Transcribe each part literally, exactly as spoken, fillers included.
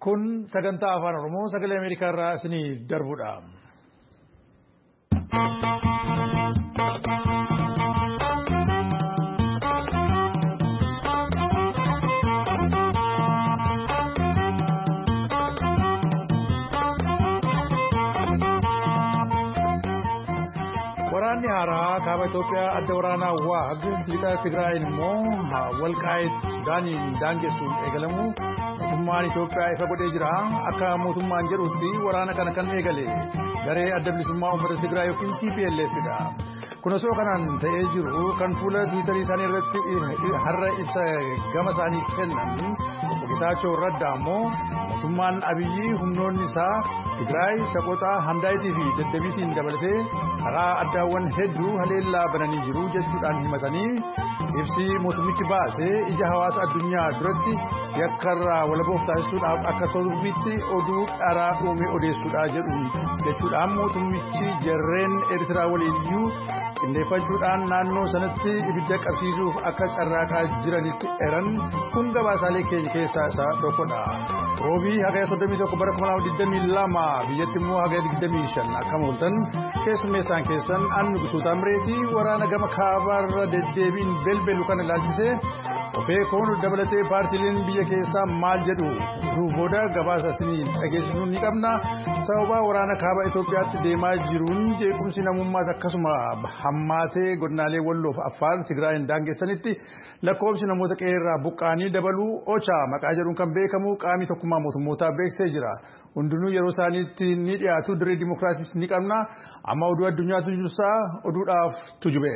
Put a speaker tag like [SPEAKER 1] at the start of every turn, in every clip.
[SPEAKER 1] Kun sagantaa afaan Oromoo sagalee Ameerikaa irraa isinii darbudha. Waraanni haaraa kaaba Itoophiyaa adda waraanaa Waag lixa Tigraayin immoo Walqaayit Sudaaniin daangessuun eegalamu mootummaan Itoophiyaa ifa godhee jira. Akka mootummaan jedhutti waraana kana kan eegale garee adda bilisummaa uummata Tigraay yookiin T P L F dha. Kun osoo kanaan ta'ee jiru kan fuula Tiwiitarii isaanii irratti har'a ibsa gama isaanii kennan Getaachoo Raddaa immoo mootummaan Abiyyi humnoonni isaa Tigraay Saqotaa Handaayitii fi Daddabiitiin dabalatee karaa addaawwan hedduu haleellaa bananii jiru jechuudhaan himatanii ibsi mootummichi baase ija hawaasa addunyaa duratti yakkarraa walaboof taasisuudhaaf akka torbiitti oduu dharaa uume odeessuudha jedhu jechuudhaan mootummichi jarreen Eertiraa waliin iyyuu qindeeffachuudhaan naannoo sanatti ibidda qabsiisuuf akka carraaqaa jiranitti eran kun gabaasaalee keenya keessaa isa tokkodha. Roobii hagaya soddomii tokko bara kuma lama digdamii lama biyyatti immoo hagaya digdamii shan akka mooltan keessummeessaan keessan Annu Gusuutaa Mireetii waraana gama kaabaarra deddeebiin belbelu kana ilaalchisee ofeekoon dabalatee paartiileen biyya keessaa maal jedhu duubooda gabaasa isinii dhageessisuu ni qabna. Sababa waraana kaaba Itoophiyaatti deemaa jiruun jeequmsi namummaas akkasuma hammaatee godinaalee Walloof Affaar Tigraayin daangessanitti lakkoofsi namoota qeerraa buqqaanii dabaluu Ocha maqaa jedhuun kan beekamu qaamni tokkummaa mootummootaa beeksisee jira. Hundinuu yeroo isaaniitti ni dhiyaatu dirree dimookiraasiis ni qabna. Amma oduu addunyaatu jirsa oduudhaaf tujube.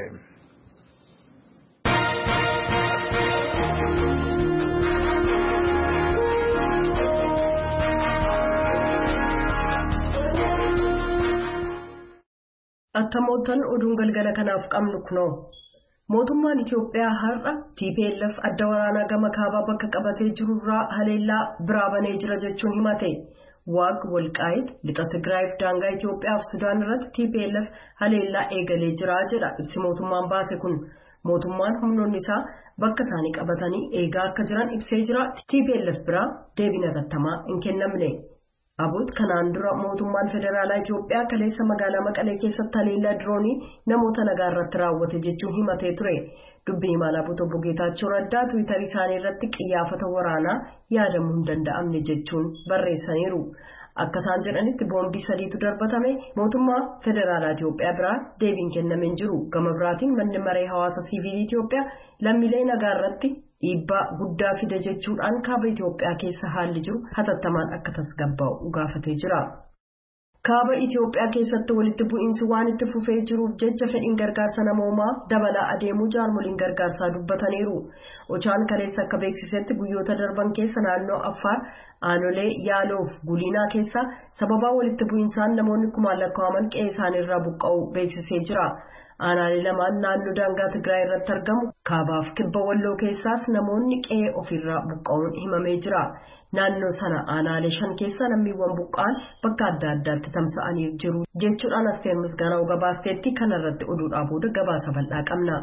[SPEAKER 2] Akka mooltan oduun galgala kanaaf qabnu kunoo mootummaan Itoophiyaa har'a T P L F adda waraanaa gama kaabaa bakka qabatee jirurraa haleellaa biraa banee jira jechuun himate. Waag Walqaayit lixa Tigraayiif daangaa Itoophiyaa fi Sudaan irratti T P L F haleellaa eegalee jira jedha ibsi mootummaan baase kun. Mootummaan humnoonni isaa bakka isaanii qabatanii eegaa akka jiran ibsee jira. T P L F biraa deebii hatattamaa hin kennamne. Abut kanaan dura mootummaan federaalaa Itoophiyaa kaleessa magaalaa Maqalee keessatti haleellaa diroonii namoota nagaa irratti raawwate jechuun himatee ture. Dubbii himaan Abut obbo Getaachoo Raddaa Tiwiitarii isaanii irratti qiyyaafata waraanaa yaadamuu hin danda'amne jechuun barreessaniiru. Akka isaan jedhanitti boombii sadiitu darbatame mootummaa federaalaa Itoophiyaa biraa deebiin kennameen jiru. Gama biraatiin manni maree hawaasa siivilii Itoophiyaa lammiilee nagaa irratti dhiibbaa guddaa fide jechuudhaan kaaba Itoophiyaa keessa haalli jiru hatattamaan akka tasgabbaa'u gaafatee jira. Kaaba Itoophiyaa keessatti walitti bu'iinsi waan itti fufee jiruuf jecha fedhiin gargaarsa namoomaa dabalaa adeemuu jaarmoliin gargaarsaa dubbataniiru. Ochaan kaleessa akka beeksisetti guyyoota darban keessa naannoo Affaar Aanolee Yaaloof Guliinaa keessa sababaa walitti bu'iinsaan namoonni kumaan lakkaa'aman qe'ee isaaniirraa buqqa'uu beeksisee jira. Aanaalee lamaan naannoo daangaa Tigraay irratti argamu kaabaaf kibba Walloo keessaas namoonni qe'ee ofirraa buqqa'uun himamee jira. Naannoo sana aanaalee shan keessa lammiiwwan buqqa'an bakka adda addaatti tamsa'anii jiru jechuudhaan Asteer Misgaanaa gabaasteetti kanarratti oduudhaa booda gabaasa bal'aa qabna.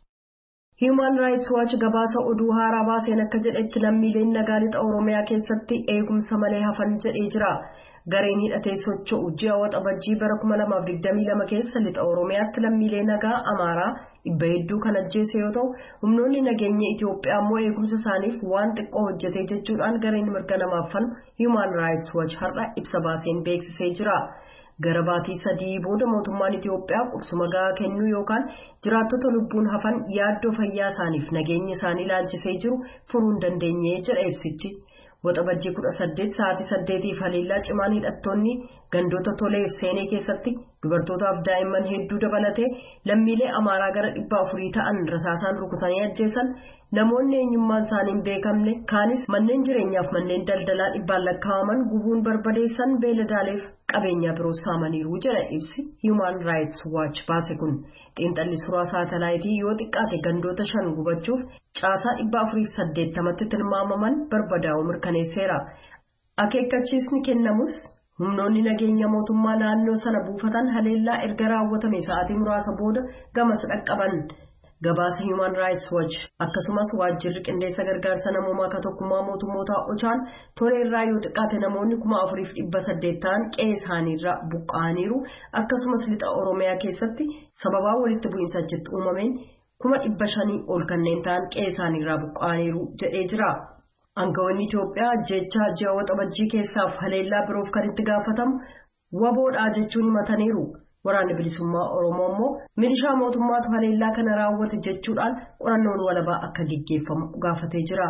[SPEAKER 2] Human Rights Watch gabaasa oduu haaraa baaseen akka jedhetti lammiileen nagaa lixa Oromiyaa keessatti eegumsa malee hafan jedhee jira. Gareen hidhatee socho'u ji'a waxabajjii bara kuma lamaaf digdamii lama keessa lixa Oromiyaatti lammiilee nagaa Amaaraa dhibba hedduu kan ajjeese yoo ta'u humnoonni nageenya Itoophiyaa immoo eegumsa isaaniif waan xiqqoo hojjete jechuudhaan gareen mirga namaaf falmu Human Rights Watch har'a ibsa baaseen beeksisee jira. Gara baatii sadii booda mootummaan Itoophiyaa quubsuma gahaa kennuu yookaan jiraattota lubbuun hafan yaaddoo fayyaa isaaniif nageenya isaanii ilaalchisee jiru furuu hin dandeenye jedha ibsichi. Waxabajjii kudha saddeet sa'aatii saddeetiif haleellaa cimaan hidhattoonni gandoota toleef seenee keessatti dubartootaaf daa'imman hedduu dabalatee lammiilee Amaaraa gara dhibba afurii ta'an rasaasaan rukutanii ajjeesan namoonni eenyummaan isaanii hin beekamne kaanis manneen jireenyaaf manneen daldalaa dhibbaan lakkaa'aman gubuun barbadeessan beeladaaleef qabeenyaa biroo saamaniiru jedha ibsi Human Rights Watch baase kun. Xiinxalli suuraa saatalaayitii yoo xiqqaate gandoota shan gubachuuf caasaa dhibba afuriif saddeettamatti tilmaamaman barbadaa'uu mirkaneesseera. Akeekkachiisni kennamus humnoonni nageenya mootummaa naannoo sana buufatan haleellaa erga raawwatame sa'aatii muraasa booda gamas dhaqqaban. gabaasa Human Rights Watch akkasumas waajjirri qindeessa gargaarsa namoomaa ka tokkummaa mootummootaa ochaan toleerraa yoo xiqqaate namoonni kuma afuriif dhibba saddeet ta'an qe'ee isaaniirraa buqqa'aniiru akkasumas lixa Oromiyaa keessatti sababaa walitti bu'iinsa achitti uumameen kuma dhibba shanii ol kanneen ta'an qe'ee isaaniirraa buqqa'aniiru jedhee jira. Aangawoonni Itoophiyaa jechaa ji'a waxabajjii keessaaf haleellaa biroof kan itti gaafatamu waboodhaa jechuun himataniiru. Waraanni bilisummaa Oromoo immoo milishaa mootummaatu haleellaa kana raawwate jechuudhaan qorannoon walabaa akka gaggeeffamu gaafatee jira.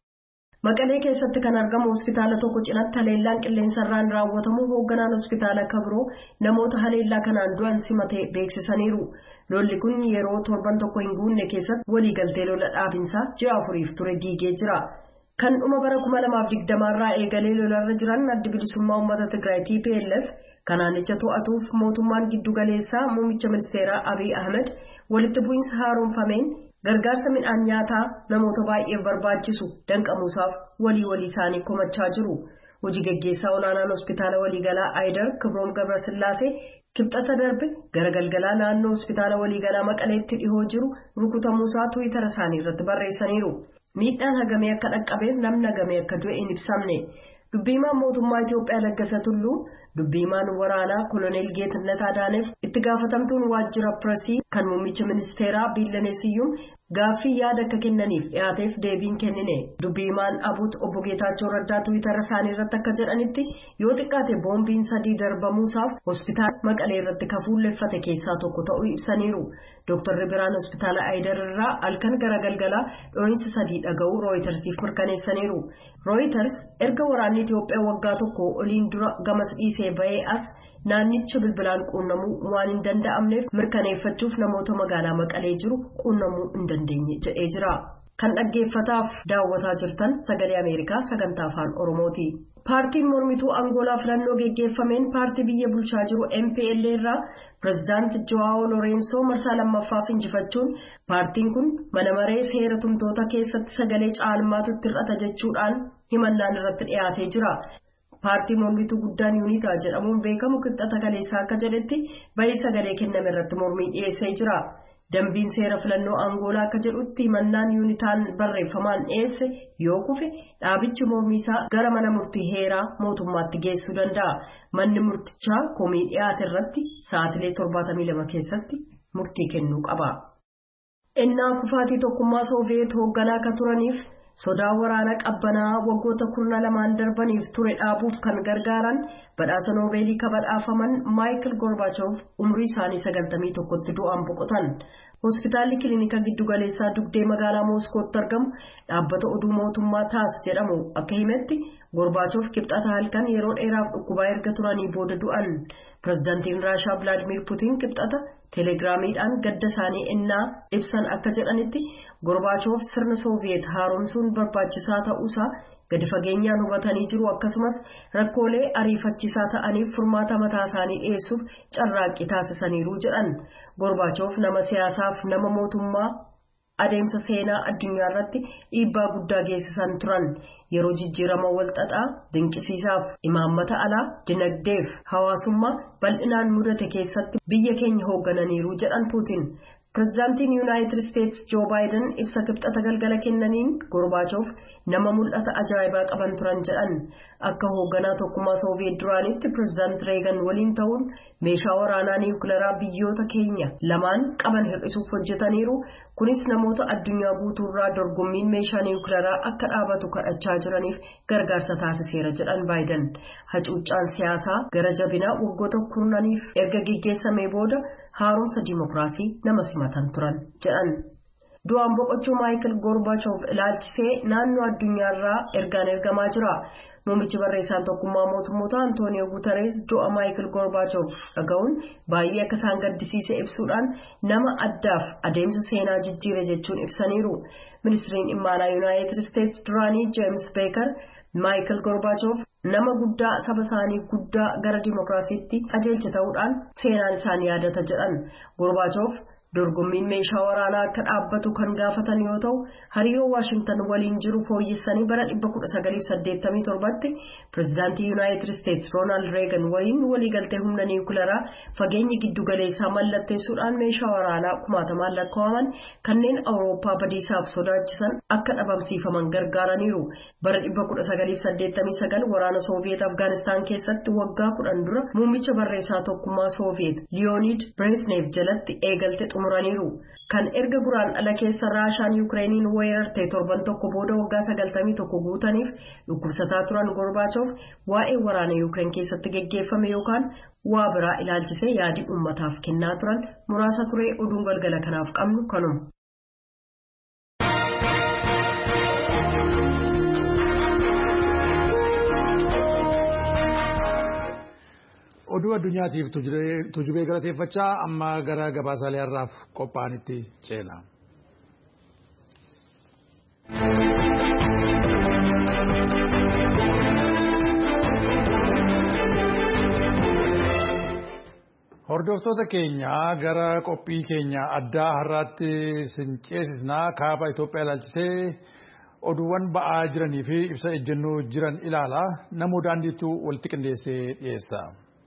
[SPEAKER 2] Maqalee keessatti kan argamu hospitaala tokko cinaatti haleellaan qilleensarraan raawwatamu hoogganaan hospitaala kabiroo namoota haleellaa kanaan du'an simatee beeksisaniiru. Lolli kun yeroo torban tokko hin guunne keessatti waliigaltee lola dhaabinsaa ji'a afuriif ture diigee jira. Kan dhuma bara kuma lamaaf digdamaarraa eegalee lolarra jiran addi bilisummaa uummata Tigraay T P L F kanaanicha to'atuuf mootummaan giddu galeessaa muummicha ministeeraa Abiy Ahmed walitti bu'iinsa haaromfameen gargaarsa midhaan nyaataa namoota baay'eef barbaachisu danqamuusaaf walii walii isaanii komachaa jiru. Hojii gaggeessaa olaanaan hospitaala waliigalaa Aayidar Kibroom Gabrasillaasee kibxata darbe gara galgalaa naannoo hospitaala waliigalaa Maqaleetti dhihoo jiru rukutamuusaa Tiwiitara isaanii irratti barreessaniiru. Miidhaan hagamee akka dhaqqabeef namni hagamee akka du'e hin ibsamne. Dubbiimaan mootummaa Itoophiyaa Laggasa Tulluu dubbiimaan waraanaa Koloneel Geetnet Adaaneef itti gaafatamtuun waajjira pireesii kan muummicha ministeeraa Biillanee Siyyuum gaaffii yaada akka kennaniif dhiyaateef deebiin kennine. Dubbiimaan Abuut obbo Geetaachoo Raddaa Tiwiitara isaanii irratti akka jedhanitti yoo xiqqaate boombiin sadii darbamuusaaf hospitaala Maqalee irratti kafuulleffate keessaa tokko ta'uu ibsaniiru. Dooktarri Biraan hospitaala Aayidar irraa halkan gara galgalaa dhoohinsa sadii dhaga'uu Rooyitersiif mirkaneessaniiru. Rooyiters erga waraanni Itoophiyaa waggaa tokko oliin dura gamas dhiisee ba'ee as naannicha bilbilaan quunnamuu waan hin danda'amneef mirkaneeffachuuf namoota magaalaa Maqalee jiru quunnamuu hin dandeenye jedhee jira. Kan dhaggeeffataaf daawwataa jirtan sagalee Ameerikaa sagantaa afaan Oromooti. Paartiin mormituu Angoolaa filannoo geggeeffameen paartii biyya bulchaa jiru M P L irraa pirezidaanti Joao Lorenzo marsaa lammaffaaf injifachuun paartiin kun mana maree seera tumtoota keessatti sagalee caalmaatu itti hir'ata jechuudhaan himannaan irratti dhiyaatee jira. Paartii mormituu guddaan Yuunitaa jedhamuun beekamu qixxata kaleessaa akka jedhetti bayii sagalee kenname irratti mormii dhiyeessee jira. Dambiin seera filannoo Angoolaa akka jedhutti himannaan Yuunitaan barreeffamaan dhiyeesse yoo kufe dhaabichi mormiisaa gara mana murtii heeraa mootummaatti geessuu danda'a. Manni murtichaa komii dhiyaate irratti sa'aatilee torbaatamii lama keessatti murtii kennuu qaba. Innaa kufaatii tokkummaa Sooviyeet hoogganaa akka turaniif sodaa waraana qabbanaa waggoota kurna lamaan darbaniif ture dhaabuuf kan gargaaran badhaasa noobeelii kabadhaafaman Maayikil Gorbaachof umrii isaanii sagaltamii tokkotti du'aan boqotan. Hospitaalli kilinika giddugaleessaa dugdee magaalaa Mooskootti argamu dhaabbata oduu mootummaa taas jedhamu akka himetti Gorbaachof kibxata halkan yeroo dheeraaf dhukkubaa erga turanii booda du'an. Pirezidaantiin Raashaa Vilaadimiir Puutiin kibxata teeleegiraamiidhaan gadda isaanii innaa ibsan akka jedhanitti Gorbaachof sirna Sooviyeet haaromsuun barbaachisaa ta'uusaa gadi fageenyaan hubatanii jiru akkasumas rakkoolee ariifachiisaa ta'aniif furmaata mataa isaanii dhiyeessuuf carraaqqii taasisaniiru jedhan. Gorbaachof nama siyaasaaf nama mootummaa adeemsa seenaa addunyaa irratti dhiibbaa guddaa geessisan turan. Yeroo jijjiirama walxaxaa dinqisiisaaf imaammata alaa dinagdeef hawaasummaa bal'inaan mudate keessatti biyya keenya hooggananiiru jedhan Puutiin. Pirezidaantiin Yuunaayitid Isteetsi Joo Baayiden ibsa kibxata galgala kennaniin Gorbaachof nama mul'ata ajaa'ibaa qaban turan jedhan. Akka hoogganaa tokkummaa Sooviyeet duraanitti pirezidaanti Reegan waliin ta'uun meeshaa waraanaa niwukileeraa biyyoota keenya lamaan qaban hir'isuuf hojjetaniiru. Kunis namoota addunyaa guutuurraa dorgommiin meeshaa niwukileeraa akka dhaabatu kadhachaa jiraniif gargaarsa taasiseera jedhan Baayiden. Hacuuccaan siyaasaa gara jabinaa waggoota kurnaniif erga gaggeessamee booda haaromsa dimokiraasii nama simatan turan jedhan. Du'aan boqochuu Maayikil Gorbaachof ilaalchisee naannoo addunyaarraa ergaan ergamaa jira. Muummichi barreessaan tokkummaa mootummoota Antooniyoo Guutarees du'a Maayikil Gorbaachof dhaga'uun baay'ee akka isaan gaddisiise ibsuudhaan nama addaaf adeemsa seenaa jijjiire jechuun ibsaniiru. Ministiriin dhimma alaa Yuunaayitid Isteetsi duraanii Jeems Beekar Maayikil Gorbaachof nama guddaa saba isaanii guddaa gara dimokiraasiitti qajeelche ta'uudhaan seenaan isaanii yaadata jedhan. Gorbaachof dorgommiin meeshaa waraanaa akka dhaabbatu kan gaafatan yoo ta'u hariiroo Waashingtan waliin jiru fooyyessanii bara dhibba kudha sagalii fi saddeettamii torbatti pireezidaantii Yuunaayitid Isteetsi Roonaald Reegan waliin waliigaltee humna niwukilaraa fageenyi giddu galeessaa mallatteessuudhaan meeshaa waraanaa kumaatamaan lakkaa'aman kanneen Awurooppaa badiisaaf sodaachisan akka dhabamsiifaman gargaaraniiru. Bara dhibba kudha sagalii fi saddeettamii sagal waraana Sooviyeet Afgaanistaan keessatti waggaa kudhan dura muummicha barreessaa tokkummaa Sooviyeet Liyoonid Bireezhnev jalatti eegalte xumuraniiru. Kan erga guraan ala keessa Raashaan Yukireeniin weerartee torban tokko booda waggaa sagaltamii tokko guutaniif dhukkubsataa turan Gorbaachof waa'ee waraana Yukireen keessatti geggeeffame yookaan waa biraa ilaalchisee yaadii uummataaf kennaa turan muraasa ture. Oduun galgala kanaaf qabnu kanuma.
[SPEAKER 1] Oduu addunyaatiif tujubee galateeffachaa amma gara gabaasaalee har'aaf qophaa'anitti ceena. Hordoftoota keenya gara qophii keenya addaa har'aatti sin ceesisnaa kaaba Itoophiyaa ilaalchisee oduuwwan ba'aa jiranii fi ibsa ejjennoo jiran ilaala. Namoo daandiitu walitti qindeessee dhiyeessa.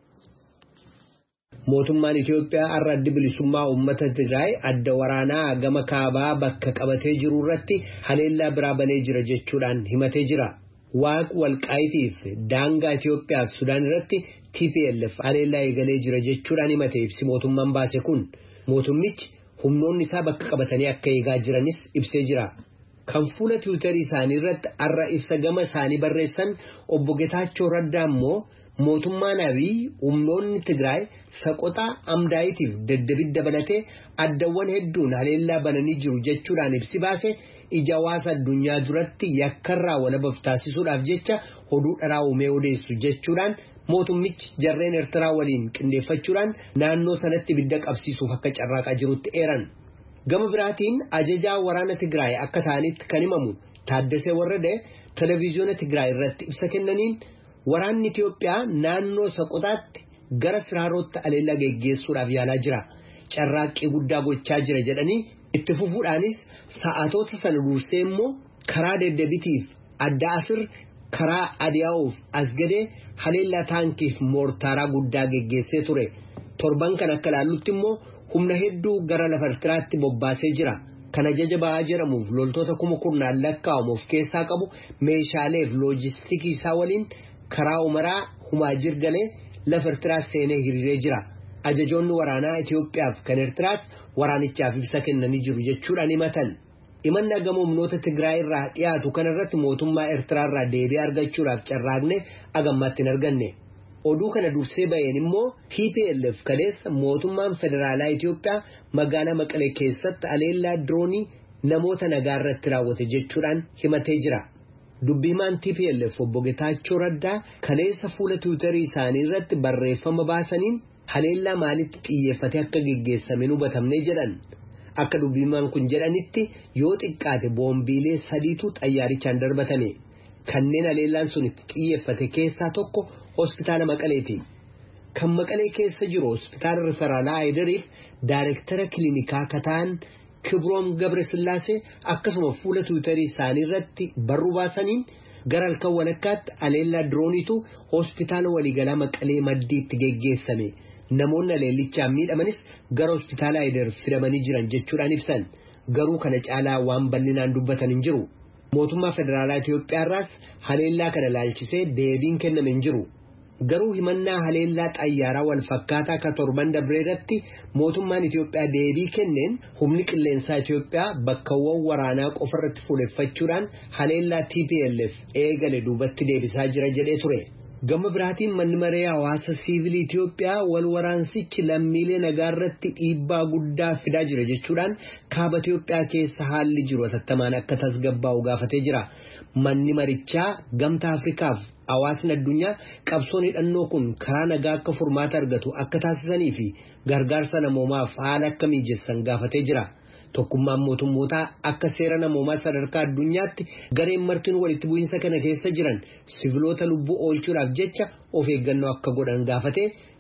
[SPEAKER 3] Mootummaan Itoophiyaa har'a adda bilisummaa uummata Tigraay adda waraanaa gama kaabaa bakka qabatee jiru irratti haleellaa biraa banee jira jechuudhaan himatee jira. Waaq Walqaayitiif daangaa Itoophiyaa fi Sudaan irratti T P L F haleellaa eegalee jira jechuudhaan himatee ibsi mootummaan baase kun mootummichi humnoonni isaa bakka qabatanii akka eegaa jiranis ibsee jira. Kan fuula Tiwiitarii isaanii irratti har'a ibsa gama isaanii barreessan obbo Getaachoo Raddaa immoo mootummaan Abiy humnoonni Tigraay Saqotaa Amdaayitiif Daddabit dabalatee addawwan hedduun haleellaa bananii jiru jechuudhaan ibsi baase ija hawaasa addunyaa duratti yakkarraa walabaf taasisuudhaaf jecha oduu dharaa uumee odeessu jechuudhaan mootummichi jarreen Eertiraa waliin qindeeffachuudhaan naannoo sanatti ibidda qabsiisuuf akka carraaqaa jirutti eeran. Gama biraatiin ajajaa waraana Tigraay akka ta'anitti kan himamu Taaddasee Warradee televiiziyoona Tigraay irratti ibsa kennaniin waraanni Itoophiyaa naannoo Saqotaatti gara Siraarootti haleellaa geggeessuudhaaf yaalaa jira. Carraaqqii guddaa gochaa jira jedhanii itti fufuudhaanis sa'aatoota sana dursee immoo karaa Daddabitiif adda asir karaa Adiyaa'uuf Asgadee haleellaa taankiif moortaaraa guddaa geggeessee ture. Torban kan akka laallutti immoo humna hedduu gara lafa Eertiraatti bobbaasee jira. Kan ajaja ba'aa jedhamuuf loltoota kuma kurnaan lakkaa'amu of keessaa qabu meeshaalee fi loojistikii isaa waliin karaa umaraa humaa jirgalee lafa Eertiraas seenee hiriiree jira. Ajajoonni waraanaa Itoophiyaaf kan Eertiraas waraanichaaf ibsa kennanii jiru jechuudhaan himatan. Himannaa gama humnoota Tigraay irraa dhiyaatu kanarratti mootummaa Eertiraa irraa deebii argachuudhaaf carraaqne agammaatti hin arganne. Oduu kana dursee ba'een immoo T P L F kaleessa mootummaan federaalaa Itoophiyaa magaalaa Maqalee keessatti haleellaa diroonii namoota nagaa irratti raawwate jechuudhaan himatee jira. Dubbimaan T P L F obbo Getaachoo Raddaa kaleessa fuula Tiwiitarii isaanii irratti barreeffama baasaniin haleellaa maalitti xiyyeeffate akka geggeessame hubatamne jedhan. Akka dubbimaan kun jedhanitti yoo xiqqaate boombiilee sadiitu xayyaarichaan darbatame. Kanneen haleellaan sun itti xiyyeeffate keessaa tokko hospitaala Maqaleeti. Kan Maqalee keessa jiru hospitaala Riferaalaa Haayidariif daayirektara kiliinikaa kataan Kibroom Gabresillaasee akkasuma fuula Tiwiitarii isaanii irratti barruu baasaniin gara halkan walakkaatti haleellaa dirooniitu hospitaala waliigalaa Maqalee maddiitti geggeessame. Namoonni haleellichaan miidhamanis gara hospitaala Haayidar fidamanii jiran jechuudhaan ibsan. Garuu kana caalaa waan bal'inaan dubbatan hin jiru. Mootummaa federaalaa Itoophiyaa irraas haleellaa kana ilaalchisee deebiin kenname hin jiru. Garuu himannaa haleellaa xayyaaraa wal fakkaataa akka torban dabree irratti mootummaan Itoophiyaa deebii kenneen humni qilleensaa Itoophiyaa bakkawwan waraanaa qofa irratti fuuleffachuudhaan haleellaa T P L F eegale duubatti deebisaa jira jedhee ture. Gama biraatiin manni maree hawaasa siivilii Itoophiyaa wal waraansichi lammiilee nagaa irratti dhiibbaa guddaa fidaa jira jechuudhaan kaaba Itoophiyaa keessa haalli jiru hatattamaan akka tasgabbaa'u gaafatee jira. Manni marichaa gamtaa Afrikaaf hawaasni addunyaa qabsoon hidhannoo kun karaa nagaa akka furmaata argatu akka taasisanii fi gargaarsa namoomaaf haala akka mijeessan gaafatee jira. Tokkummaan mootummootaa akka seera namoomaa sadarkaa addunyaatti gareen martiin walitti bu'iinsa kana keessa jiran siviloota lubbuu oolchuudhaaf jecha of eeggannoo akka godhan gaafatee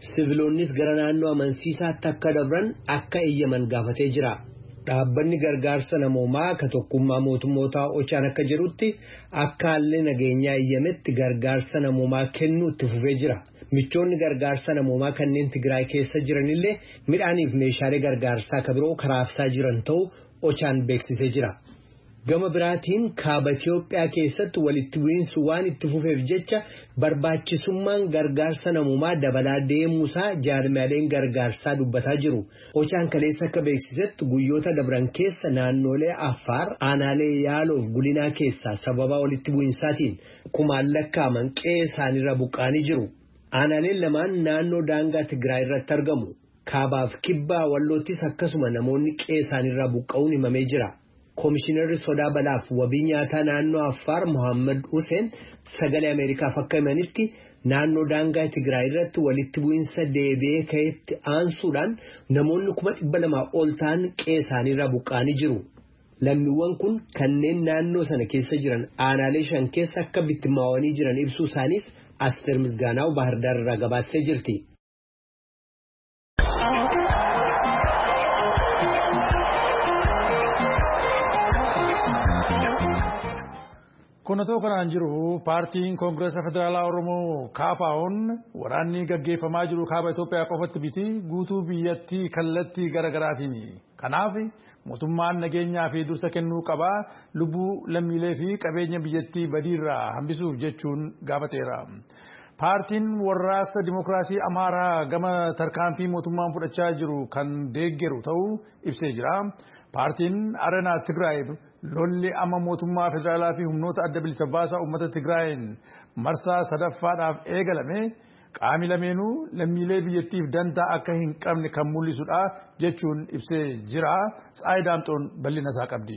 [SPEAKER 3] Siviloonnis gara naannoo amansiisaatti akka dabran akka eeyyaman gaafatee jira. Dhaabbanni gargaarsa namoomaa ka tokkummaa mootummootaa Ochaan akka jedhutti akka haalli nageenyaa eeyyametti gargaarsa namoomaa kennuu itti fufee jira. Michoonni gargaarsa namoomaa kanneen Tigraay keessa jiranillee midhaaniif meeshaalee gargaarsaa ka biroo karaabsaa jiran ta'uu Ochaan beeksisee jira. Gama biraatiin kaaba Itiyoophiyaa keessatti walitti bu'iinsi waan itti fufeef jecha barbaachisummaan gargaarsa namoomaa dabalaa deemuusaa jaarmiyaaleen gargaarsaa dubbataa jiru. Ochaan kaleessa akka beeksisetti guyyoota dabran keessa naannolee Affaar, aanaalee Yaaloof Gulinaa keessaa sababa walitti bu'iinsaatiin kumaan lakkaa'aman qe'ee isaaniirra buqqaanii jiru. Aanaaleen lamaan naannoo daangaa Tigraay irratti argamu. Kaabaaf kibbaa Walloottis akkasuma namoonni qe'ee isaaniirra buqqa'uun himamee jira. Komishinarri sodaa balaaf wabii nyaataa naannoo Affaar Mohaammed Hussein sagalee Ameerikaaf akka himanitti naannoo daangaa Tigraay irratti walitti bu'iinsa deebi'ee ka'etti aansuudhaan namoonni kuma dhibba lamaa ol ta'an qe'ee isaaniirra buqqaanii jiru. Lammiiwwan kun kanneen naannoo sana keessa jiran aanaalee shan keessa akka bittimmaawanii jiran ibsuu isaaniis Asteer Misgaanaaw Baahirdaar irraa gabaastee jirti.
[SPEAKER 1] Kunatoo kanaan jiru paartiin Koongireesa Federaalaa Oromoo Kaafaa'oon waraanni gaggeeffamaa jiru kaaba Itoophiyaa qofatti biti guutuu biyyattii kallattii garaagaraatiin. Kanaaf mootummaan nageenyaa fi dursa kennuu qaba lubbuu lammiilee fi qabeenya biyyattii badiirraa hambisuuf jechuun gaafateera. Paartiin warraaqsa Dimookiraasii Amaaraa gama tarkaanfii mootummaan fudhachaa jiru kan deeggeru ta'uu ibsee jira. Paartiin Arenaa Tigraay lolli amma mootummaa federaalaa fi humnoota adda bilisa baasaa uummata Tigraayin marsaa sadaffaadhaaf eegalame qaami lameenuu lammiilee biyyattiif dantaa akka hin qabne kan mul'isudha jechuun ibsee jira. Tsaayidaamxoon bal'ina isaa qabdi.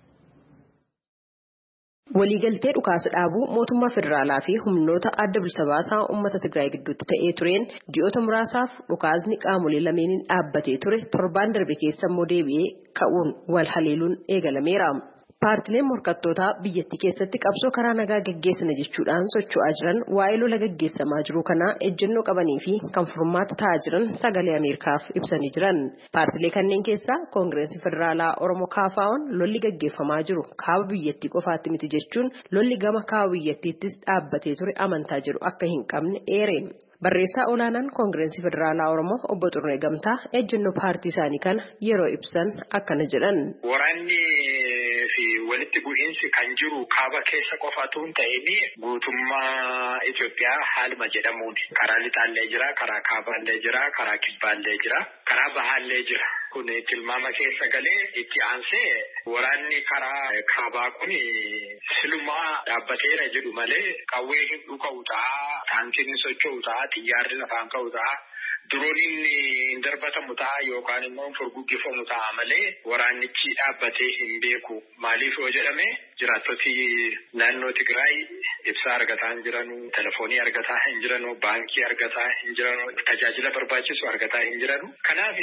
[SPEAKER 2] Waliigaltee dhukaasa dhaabuu mootummaa federaalaa fi humnoota adda bilisa baasaa uummata Tigraay gidduutti ta'ee tureen ji'oota muraasaaf dhukaasni qaamolee lameeniin dhaabbatee ture torbaan darbe keessa immoo deebi'ee ka'uun wal haleeluun eegalameera. Paartileen morkattootaa biyyattii keessatti qabsoo karaa nagaa gaggeessina jechuudhaan socho'aa jiran waa'ee lola gaggeessamaa jiru kanaa ejjennoo qabanii fi kan furmaata ta'aa jiran sagalee Ameerikaaf ibsanii jiran. Paartilee kanneen keessaa Koongireesii Federaalaa Oromoo Kaafaa'oon lolli gaggeeffamaa jiru kaaba biyyattii qofaatti miti jechuun lolli gama kaaba biyyattiittis dhaabbatee ture amantaa jiru akka hin qabne eere. Barreessaa olaanaan Koongireesii Federaalaa Oromoo obbo Xurunee Gamtaa ejjennoo paartii isaanii kana yeroo ibsan akkana jedhan.
[SPEAKER 4] Waraanni fi walitti bu'iinsi kan jiru kaaba keessa qofatu hin ta'in guutummaa Itoophiyaa haaluma jedhamuun karaa lixaallee jira, karaa kaabaallee jira, karaa kibbaallee jira, karaa bahaallee jira. Kun tilmaama keessa galee itti aansee waraanni karaa kaabaa kun silumaa dhaabbateera jedhu malee qawwee hin dhuka'u ta'a, taankiin hin socho'u ta'a, xiyyaarri lafaan ka'u ta'a. Durooniin hin darbatamu ta'a yookaan immoo furguggifamu ta'a malee waraannichi dhaabbatee hin beeku. Maaliif yoo jedhame jiraattoti naannoo Tigraay ibsaa argataa hin jiranu, telefoonii argataa hin jiranu, baankii argataa hin jiranu, tajaajila barbaachisu argataa hin jiranu. Kanaaf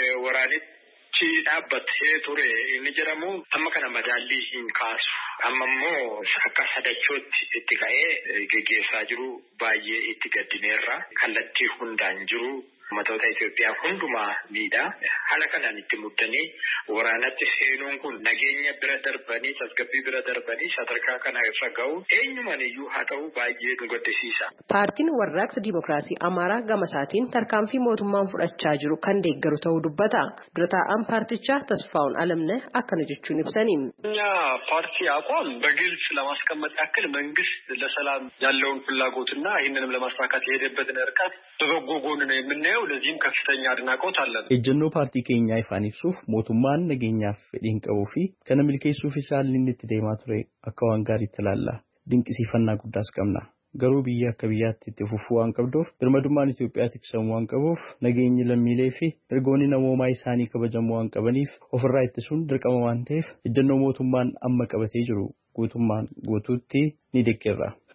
[SPEAKER 4] waraanichi dhaabbatee ture inni jedhamu amma kana madaallii hin kaasu. Amma immoo akka sadachootti itti ka'ee geggeessaa jiru baay'ee itti gaddineerra. Kallattii hundaan jiru ummatoota Itoophiyaa hundumaa miidha. Haala kanaan itti muddanii waraanatti seenuun kun nageenya bira darbanii tasgabbii bira darbanii sadarkaa kana irra ga'u eenyumaan iyyuu haa ta'u baay'ee nu gaddisiisa.
[SPEAKER 2] Paartiin warraaqsa Dimookiraasii Amaaraa gama isaatiin tarkaanfii mootummaan fudhachaa jiru kan deeggaru ta'uu dubbata. Dura taa'aan paartichaa Tasfaa'un Alamne akkana jechuun ibsanii.
[SPEAKER 5] እኛ ፓርቲ አቋም በግልጽ ለማስቀመጥ ያክል መንግስት ለሰላም ያለውን ፍላጎትና ይህንንም ለማሳካት የሄደበትን ርቀት በበጎ ጎን ነው የምናየው። ለዚህም ከፍተኛ አድናቆት አለን።
[SPEAKER 6] ejjennoo paartii keenyaa ifaan ibsuuf mootummaan nageenyaaf fedhiin qabuu fi kana milkeessuuf isaan inni itti deemaa ture akka waan gaariitti ilaalla. Dinqisiifannaa guddaas qabna. Garuu biyya akka biyyaatti itti fufuu waan qabduuf birmadummaan Itoophiyaa tiksamuu waan qabuuf nageenyi lammiilee fi mirgoonni namoomaa isaanii kabajamuu waan qabaniif ofirraa ittisuun dirqama waan ta'eef ejjennoo mootummaan amma qabatee jiru guutummaan guutuutti ni deeggarra.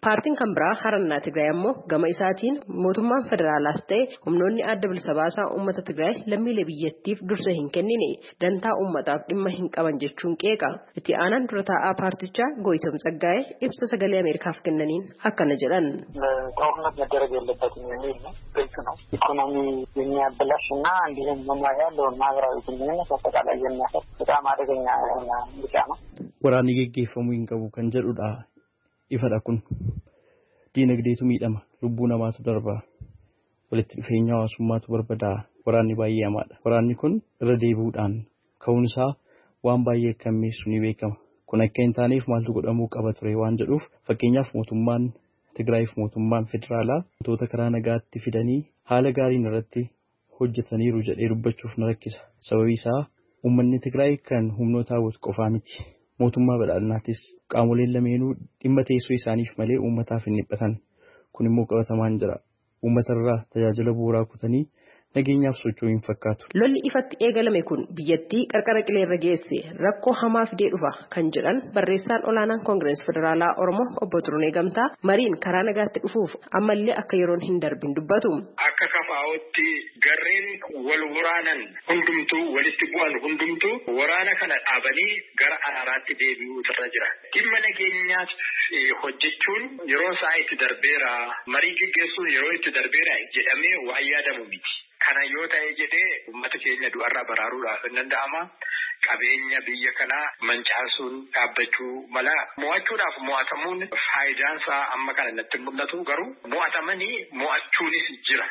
[SPEAKER 7] Paartiin kan biraa Harannaa Tigraay ammoo gama isaatiin mootummaan federaalaas ta'e humnoonni adda bilisa baasaa uummata Tigraay lammiilee biyyattiif dursa hin kennine dantaa uummataaf dhimma hin qaban jechuun qeeqa. Itti aanaan dura taa'aa paartichaa Goyitom Tsaggaayee ibsa sagalee Ameerikaaf kennaniin akkana jedhan.
[SPEAKER 8] ጦርነት መደረግ የለበትም የሚል ነው። ግልጽ ነው። ኢኮኖሚ የሚያበላሽና እንዲሁም ያለውን ማህበራዊ ግንኙነት አጠቃላይ የሚያፈርስ በጣም አደገኛ የሆነ ምርጫ ነው።
[SPEAKER 6] Waraanni geggeeffamuu hin qabu kan jedhudha. Ifadha kun diinagdeetu miidhama, lubbuu namaatu darba, walitti dhufeenya hawaasummaatu barbadaa, waraanni baay'ee hamaadha. Waraanni kun irra deebi'uudhaan ka'uun isaa waan baay'ee akkammeessu ni beekama. Kun akka hin taaneef maaltu godhamuu qaba ture waan jedhuuf fakkeenyaaf mootummaan Tigraayiif mootummaan federaalaa wantoota karaa nagaatti fidanii haala gaariin irratti hojjetaniiru jedhee dubbachuuf na rakkisa. Sababii isaa uummanni Tigraay kan humnoota hawwatu qofaa miti. Mootummaa badhaadhinaatis qaamoleen lameenuu dhimma teessoo isaaniif malee uummataaf hin dhiphatan. Kun immoo qabatamaan jira. Uummatarraa tajaajila bu'uuraa kutanii nageenyaaf socho'uu hin fakkaatu.
[SPEAKER 7] Lolli ifatti eegalame kun biyyattii qarqara qileerra geesse rakkoo hamaa fidee dhufa kan jedhan barreessaan olaanaan Koongirees Federaalaa Oromoo obbo Turunee Gamtaa mariin karaa nagaatti dhufuuf ammallee akka yeroon hin darbin dubbatu.
[SPEAKER 4] Akka kafaa'otti garreen wal waraanan hundumtuu walitti bu'an hundumtuu waraana kana dhaabanii gara araaraatti deebi'uutu irra jira. Dhimma nageenyaaf hojjechuun yeroo isaa itti darbeera, marii gaggeessuun yeroo itti darbeera jedhamee waa yaadamu miti. Kana yoo ta'e jedhee uummata keenya du'arraa baraaruudhaaf hin danda'ama. Qabeenya biyya kanaa mancaasuun dhaabbachuu mala. Mo'achuudhaaf mo'atamuun faayidaan isaa amma kana natti mul'atu garuu mo'atamanii mo'achuunis jira.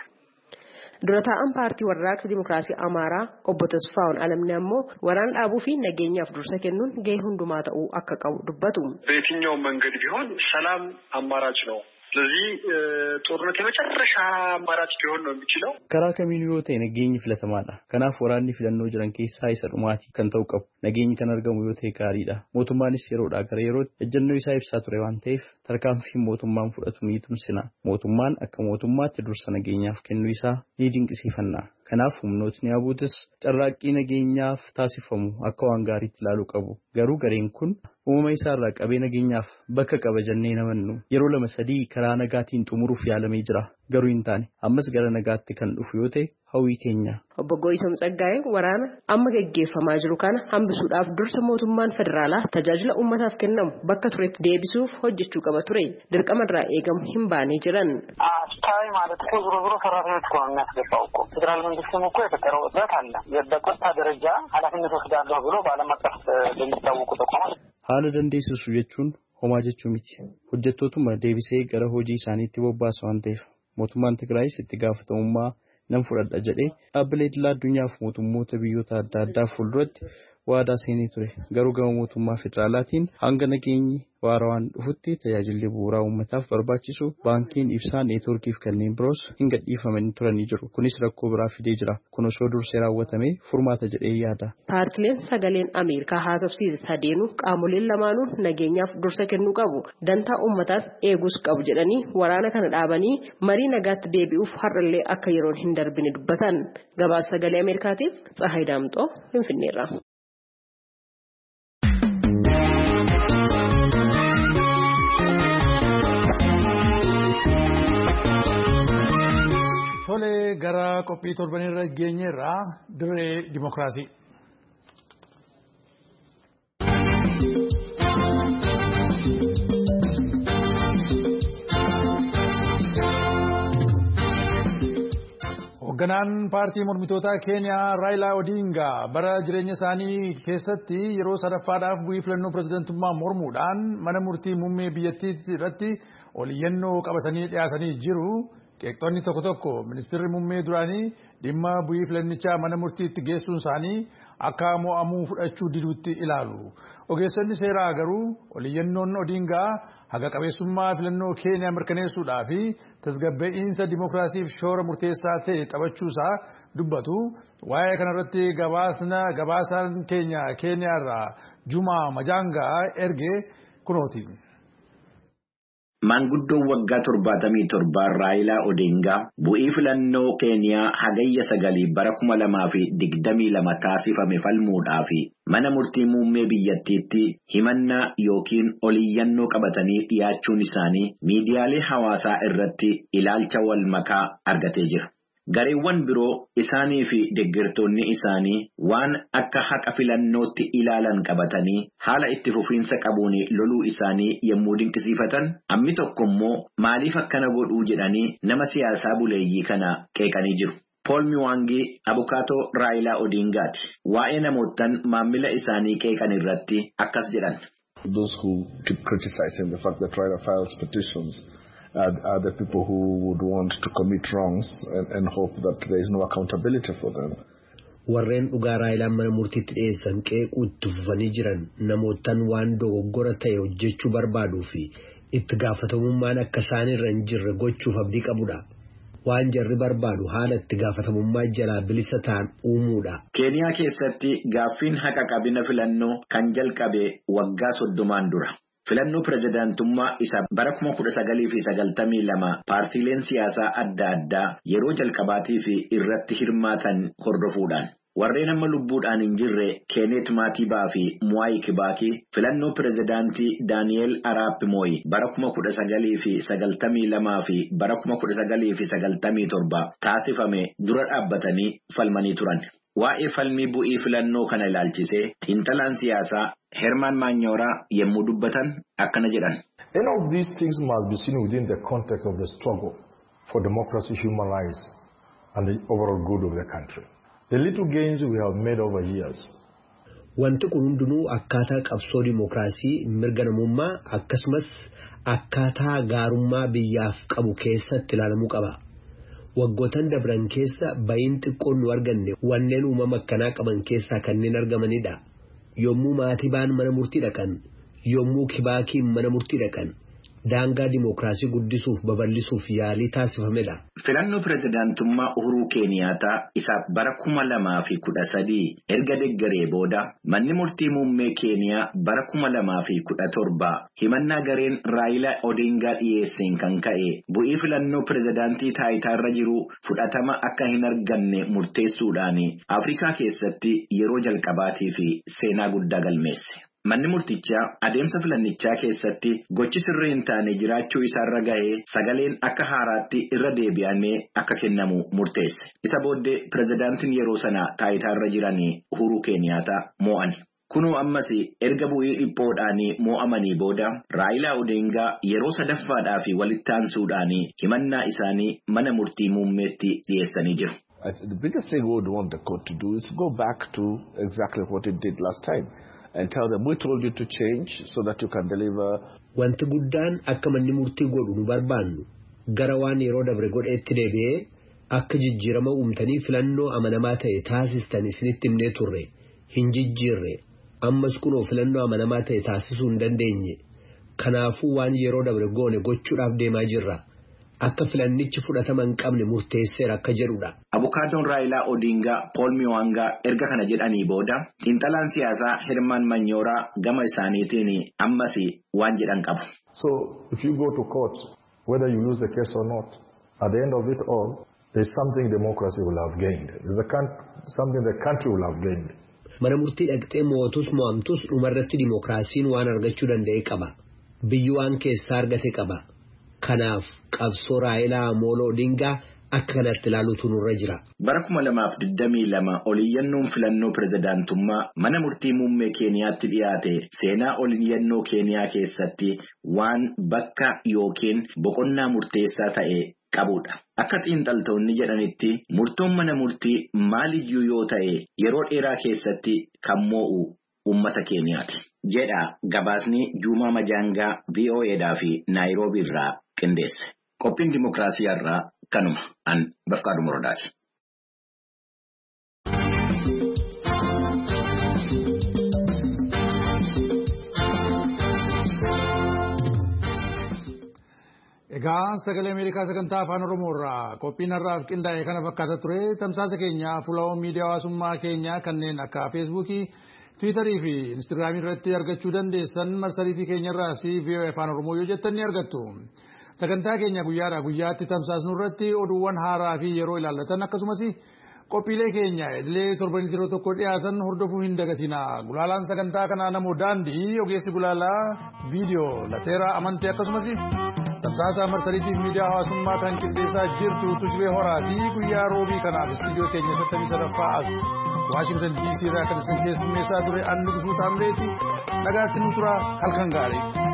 [SPEAKER 7] Dura taa'an paartii warraaqsa Dimookiraasii Amaaraa obbo Tasfaa'un Alamni ammoo waraana dhaabuu fi nageenyaaf dursa kennuun gahee hundumaa ta'uu akka qabu dubbatu.
[SPEAKER 5] በየትኛውም መንገድ ቢሆን ሰላም አማራጭ ነው። ስለዚህ ጦርነት የመጨረሻ አማራጭ ሊሆን ነው የሚችለው።
[SPEAKER 6] Karaa kamiinuu yoo ta'e nageenyi filatamaadha. Kanaaf waraanni filannoo jiran keessaa isa dhumaati kan ta'u qabu. Nageenyi kan argamu yoo ta'e gaariidha. Mootummaanis yeroodhaa gara yerootti ejjennoo isaa ibsaa ture waan ta'eef tarkaanfii mootummaan fudhatu ni tumsina. Mootummaan akka mootummaatti dursa nageenyaaf kennuu isaa ni dinqisiifanna. Kanaaf humnootni abuutis carraaqqii nageenyaaf taasifamu akka waan gaariitti ilaaluu qabu. Garuu gareen kun uumama isaarraa qabee nageenyaaf bakka qaba jennee namannu yeroo lama sadii karaa nagaatiin xumuruuf yaalamee jira. Garuu hin taane ammas gara nagaatti kan dhufu yoo ta'e hawwii keenya.
[SPEAKER 7] Obbo Goyitom Tsaggaayee waraana amma gaggeeffamaa jiru kana hambisuudhaaf dursa mootummaan federaalaa tajaajila uummataaf kennamu bakka turetti deebisuuf hojjechuu qaba ture. Dirqamarraa eegamu hin baanee jiran.
[SPEAKER 8] አስታይ ማለት እኮ ዞሮ ዞሮ ሰራተኞች እኮ ነው የሚያስገባው እኮ ፌዴራል መንግስትም እኮ የተቀረው እጥረት አለ። በቆታ ደረጃ ኃላፊነት ወስዳለሁ ብሎ በዓለም አቀፍ ለሚታወቁ ተቋማት
[SPEAKER 6] haala dandeessisu jechuun homaa jechuu miti. Hojjettootuma deebisee gara hojii isaaniitti bobbaasa waan ta'eef mootummaan Tigraayis itti gaafatamummaa nan fudhadha jedhee dhaabbilee idil addunyaaf mootummoota biyyoota adda addaa fuulduratti waadaa seenee ture. Garuu gama mootummaa federaalaatiin hanga nageenyi waarawaan dhufutti tajaajilli bu'uuraa uummataaf barbaachisu baankiin ibsaa neetwoorkiif kanneen biroos hin gadhiifamanii turanii jiru. Kunis rakkoo biraa fidee jira. Kun osoo dursee raawwatamee furmaata jedhee yaada.
[SPEAKER 7] Paartileen sagaleen Ameerikaa haasofsiise sadeenuu qaamoleen lamaanuu nageenyaaf dursa kennuu qabu. Dantaa uummataas eeguus qabu jedhanii waraana kana dhaabanii marii nagaatti deebi'uuf har'allee akka yeroon hin darbine dubbatan. Gabaasa sagalee Ameerikaatiif Tsahaay Daamxoo Finfinneerra.
[SPEAKER 1] Tole gara qophii torbanirra geenyerraa dirree dimookiraasii. Hoogganaan paartii mormitootaa Keeniyaa Raayilaa Odingaa bara jireenya isaanii keessatti yeroo sadaffaadhaaf bu'ii filannoo pirezidantummaa mormuudhaan mana murtii muummee biyyattii irratti oliyyannoo qabatanii dhiyaatanii jiru. Qeeqxoonni tokko tokko ministeerri muummee duraanii dhimma bu'ii filannichaa mana murtiitti geessuun isaanii akka mo'amuu fudhachuu diduutti ilaalu. Ogeessonni seeraa garuu oliyyannoon Odingaa haga qabeessummaa filannoo Keeniyaa mirkaneessuudhaa fi tasgabbe'iinsa dimookiraasiif shoora murteessaa ta'e taphachuusaa dubbatu. Waa'ee kanarratti gabaasna gabaasaan keenya Keeniyaarraa Jumaa Majaangaa erge kunooti.
[SPEAKER 9] Maanguddoon waggaa torbaatamii torbaa Raayilaa Odingaa bu'ii filannoo Keeniyaa hagayya sagalii bara kuma lamaa fi digdamii lama taasifame falmuudhaa fi mana murtii muummee biyyattiitti himannaa yookiin oliyyannoo qabatanii dhiyaachuun isaanii miidiyaalee hawaasaa irratti ilaalcha wal makaa argatee jira. Gareewwan biroo isaanii fi deeggartoonni isaanii waan akka haqa filannootti ilaalan qabatanii haala itti fufiinsa qabuun loluu isaanii yommuu dinqisiifatan, ammi tokko immoo maaliif akkana godhuu jedhanii nama siyaasaa buleeyyii kana qeeqanii jiru. Paul Mwangi abukaatoo Raayilaa Odingaati. Waa'ee namootaan maamila isaanii qeeqan irratti akkas jedhan.
[SPEAKER 10] Those who keep criticizing the fact that Raila files petitions Are, are the people who would want to commit wrongs and, and hope that there is no accountability for them.
[SPEAKER 3] Warreen dhugaa Raayilaan mana murtiitti dhiyeessan qeequu itti fufanii jiran namootaan waan dogoggora ta'e hojjechuu barbaaduu fi itti gaafatamummaan akka isaan irra hin jirre gochuuf abdii qabudha. Waan jarri barbaadu haala itti gaafatamummaa jalaa bilisa ta'an uumuudha.
[SPEAKER 9] Keeniyaa keessatti gaaffiin haqa qabina filannoo kan jalqabe waggaa soddomaan dura. Filannoo pirezidaantummaa isa bara kuma kudha sagalii fi sagaltamii lama paartiileen siyaasaa adda addaa yeroo jalqabaatii fi irratti hirmaatan hordofuudhaan. Warreen amma lubbuudhaan hin jirre Kenneth Matiibaa fi Mwai Kibaki filannoo pirezidaantii Daani'eel Araap Mooyi bara kuma kudha sagalii fi sagaltamii lamaa fi bara kuma kudha sagalii fi sagaltamii torba taasifame dura dhaabbatanii falmanii turan. Waa'ee falmii bu'ii filannoo kana ilaalchisee xiinxalaan siyaasaa Herman Manyoora yommuu dubbatan akkana jedhan.
[SPEAKER 10] Any of these things must be seen within the context of the struggle for democracy, human rights, and the overall good of the country. The little gains we have made over years.
[SPEAKER 3] Wanti kun hundinuu akkaataa qabsoo dimookiraasii, mirga namummaa akkasumas akkaataa gaarummaa biyyaaf qabu keessatti ilaalamuu qaba. Waggootan dabran keessa bayin xiqqoon nu arganne wanneen uumama akkanaa qaban keessaa kanneen argamanidha. Yommuu Maatiibaan mana murtii dhaqan, yommuu Kibaakiin mana murtii dhaqan, daangaa dimookiraasii guddisuuf babal'isuuf yaalii taasifamedha.
[SPEAKER 9] Filannoo pirezidaantummaa Uhuruu Keeniyaataa isa bara kuma lamaa fi kudha sadii erga deeggaree booda manni murtii muummee Keeniyaa bara kuma lamaa fi kudha torba himannaa gareen Raayilaa Odingaa dhiyeesseen kan ka'e bu'ii filannoo pirezidaantii taayitaarra jiru fudhatama akka hin arganne murteessuudhaan Afrikaa keessatti yeroo jalqabaatii fi seenaa guddaa galmeesse. Manni murtichaa adeemsa filannichaa keessatti gochi sirrii hin taane jiraachuu isaarra ga'ee sagaleen akka haaraatti irra deebi'amee akka kennamu murteesse. Isa booddee pirezidaantiin yeroo sana taayitaarra jiranii Uhuruu Keeniyaataa moo'ani. Kunoo ammas erga bu'ii dhiphoodhaan moo'amanii booda Raayilaa Odingaa yeroo sadaffaadhaa fi walitti aansuudhaan himannaa isaanii mana murtii muummeetti dhiyeessanii jiru.
[SPEAKER 10] The biggest thing we would want the court to do is go back to exactly what it did last time. And tell them we told you to change so that you can deliver.
[SPEAKER 3] Wanti guddaan akka manni murtii godhu nu barbaannu gara waan yeroo dabre godheetti deebi'ee akka jijjiirama uumtanii filannoo amanamaa ta'e taasistan isinitti himnee turre hin jijjiirre ammas kunoo filannoo amanamaa ta'e taasisuu hin dandeenye kanaafuu waan yeroo dabre goone gochuudhaaf deemaa jirra. Akka filannichi fudhatama hin qabne murteesseera akka jedhudha.
[SPEAKER 9] Abukaatoon Raayilaa Odingaa Paul Mwangaa erga kana jedhanii booda xiinxalaan siyaasaa Herman Manyooraa gama isaaniitiin ammas waan jedhan qabu.
[SPEAKER 10] So if you go to court, whether you lose the case or not, at the end of it all, there's something democracy will have gained. There's a something the country will have gained.
[SPEAKER 3] Mana murtii dhaqxee moo'atus moo'amtus dhumarratti dimookiraasiin waan argachuu danda'e qaba. Biyyi waan keessaa argate qaba. Kanaaf qabsoo Raayilaa Amolo Odingaa akka kanatti ilaaluutu nurra jira.
[SPEAKER 9] Bara kuma lamaaf digdamii lama oliyyannoon filannoo pirezidaantummaa mana murtii muummee Keeniyaatti dhiyaate seenaa oliyyannoo Keeniyaa keessatti waan bakka yookiin boqonnaa murteessaa ta'e qabudha. Akka xiinxaltoonni jedhanitti murtoon mana murtii maaliyyuu yoo ta'e yeroo dheeraa keessatti kan moo'u ummata Keeniyaati. Jedha gabaasni Juumaa Majaangaa V O Eedhaa fi Naayiroobii irraa qindeesse. Qophiin dimookiraasii irraa kanuma an Bafqaaduu Morodaati.
[SPEAKER 1] Egaa sagalee Ameerikaa sagantaa afaan Oromoo irraa qophiin har'aaf qindaa'e kana fakkaata ture tamsaasa keenya fuula miidiyaa hawaasummaa keenyaa kanneen akka feesbuukii, tiwiitarii fi instaagiraamii irratti argachuu dandeessan marsariitii keenya irraas V O A afaan Oromoo yoo jettan ni argattu. Sagantaa keenya guyyaadhaa guyyaatti tamsaasnu irratti oduuwwan haaraa fi yeroo ilaallatan akkasumas Qophiilee keenya idilee torbanii yeroo tokko dhiyaatan hordofuu hin dagatinaa. Gulaalaan sagantaa kanaa namoo daandii ogeessi gulaalaa viidiyoo lateeraa amantii akkasumas tamsaasa marsariitiif miidiyaa hawaasummaa kan qindeessaa jirtu tujubee horaatii guyyaa roobii kanaaf istuudiyoo keenya sattabii sadaffaa as Waashingtan D C irraa kan isin keessummeessaa ture annu gusuu taamreeti nagaatti nu tura halkan gaarii.